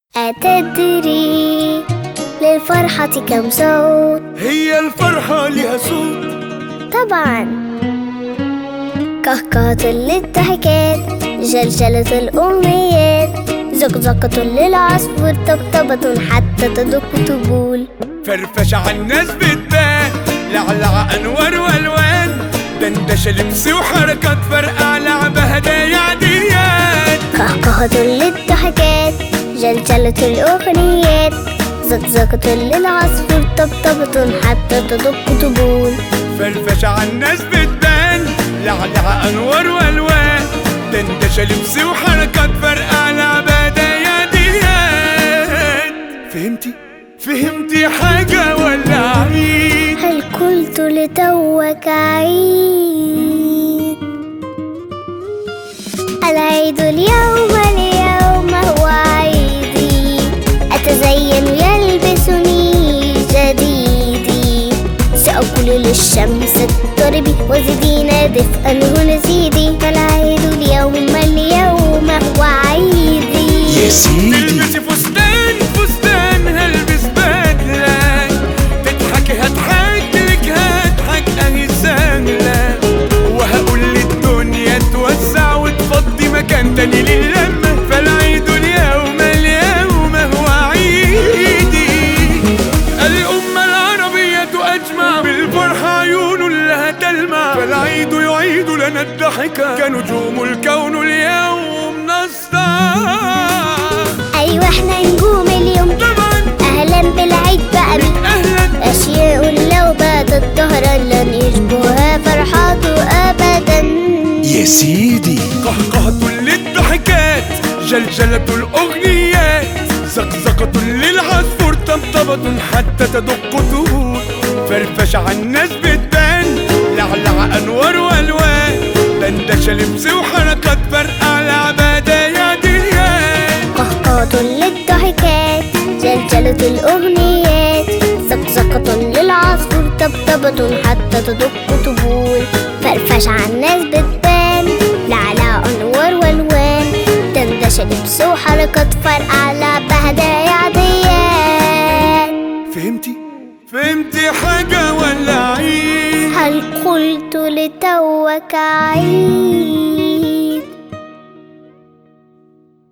أتدري للفرحة كم صوت؟ هي الفرحة لها صوت طبعا. كهكهة للضحكات، جلجلة الأمنيات، زقزقة للعصفور، طبطبة حتى تدق طبول، فرفشة عالناس بتبان، لعلع أنوار وألوان، دندشة لبس وحركات، فرقع لعبة هدايا عاديات. كهكهة للضحكات، جلجلة الأغنيات، زقزقة للعصفور، طبطبة حتى تدق طبول، فرفشة عالناس بتبان، لعلع أنوار وألوان، دندشة لبس وحركات، فرقع لعبة هدايا عاديات. فهمتي حاجة ولا عيد؟ هل قلت لتوك عيد؟ العيد اليوم هو عيدي، أتزين يلبسني جديدي، سأقول للشمس اضطربي وزدينا دفئا هنا زيدي، فالعيد اليوم هو عيدي. يا سيدي تلبسي فستان هلبس بدلة، تضحكي هضحك لك هضحك اهي سهلة، وهقول للدنيا توسع وتفضي مكان تاني للمة، فالعيد اليوم هو عيدي. الأمة العربية أجمع بالفرحة عيون لها تلمع، فالعيد يعيد لنا الضحكة كنجوم الكون اليوم نسطع. أيوة احنا نجوم اليوم طبعا، أهلا بالعيد بقى بك أهلا. أشياء لو باتت ظهرا لن يشبهها فرحاته أبدا. يا سيدي قهقهة للضحكات، جلجلة الأغنيات، زقزقة للعصفور، طبطبة حتى تدق طول، فرفشة عالناس بتبان، لعلع أنوار وألوان، دندشة لبس وحركات، فرقع لعبة هدايا عاديات. قهقهة للضحكات، جلجلة الأغنيات، زقزقة للعصفور، طبطبة حتى تدق طبول، فرفشة عالناس بتبان، لعلع أنوار وألوان، دندشة لبس وحركات، فرقع لعبة هدايا عاديات. فهمتي حاجة ولا عيد؟ هل قلت لتوك عيد؟